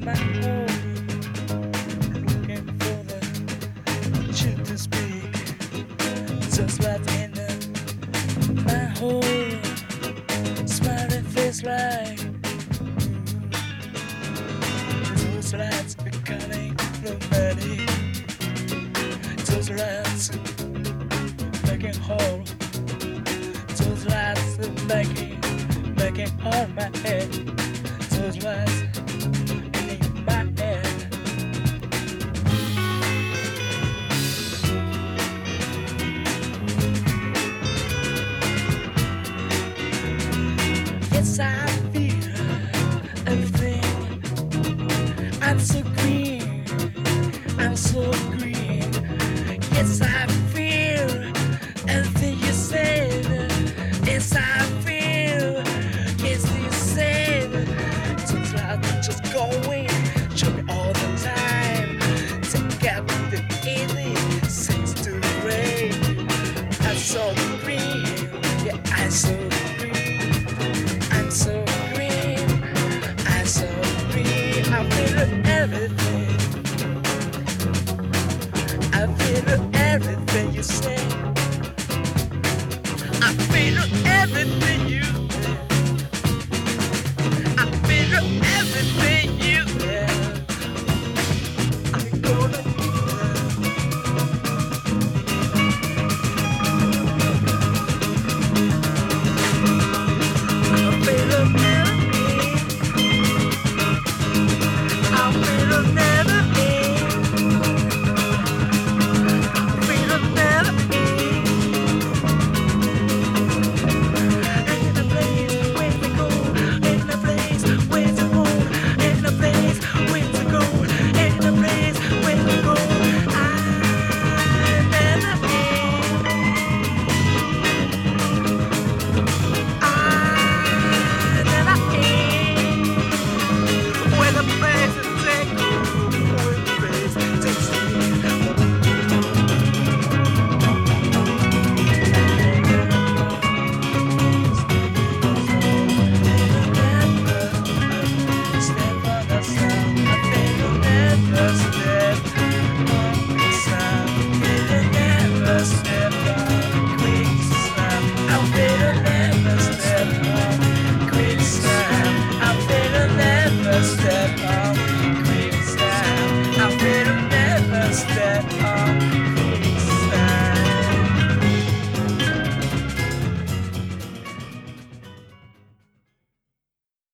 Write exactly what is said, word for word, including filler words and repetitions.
my home, looking for the truth to speak. Just right in the, my home, smiling face right. Those lights becoming romantic. Those lights making whole. Those lights making, making all my head. Those lights in my head. Yes, I feel everything. I'm so green, I'm so green. Yes, I feel everything you said. Yes, I feel, yes, you said. Just like just going, show me all the time. Together the easy, sings to the rain. I'm so green, yeah, I'm so green. I'm so green, I'm so green. I feel everything. I feel everything you say. I feel everything you say.